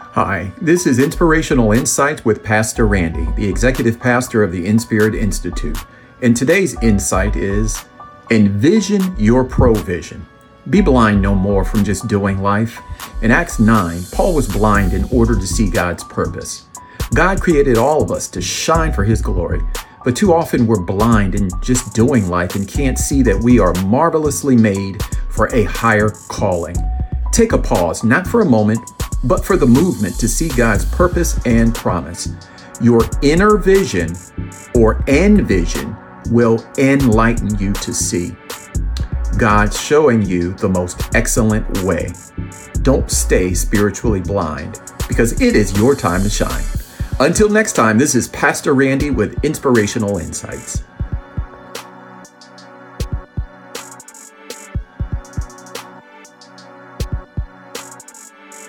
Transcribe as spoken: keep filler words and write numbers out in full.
Hi, this is Inspirational Insights with Pastor Randy, the executive pastor of the InSpirit Institute. And today's insight is envision your provision. Be blind no more from just doing life. In Acts nine, Paul was blind in order to see God's purpose. God created all of us to shine for His glory, but too often we're blind in just doing life and can't see that we are marvelously made for a higher calling. Take a pause, not for a moment, but for the movement to see God's purpose and promise. Your inner vision or envision will enlighten you to see. God's showing you the most excellent way. Don't stay spiritually blind, because it is your time to shine. Until next time, this is Pastor Randy with Inspirational Insights.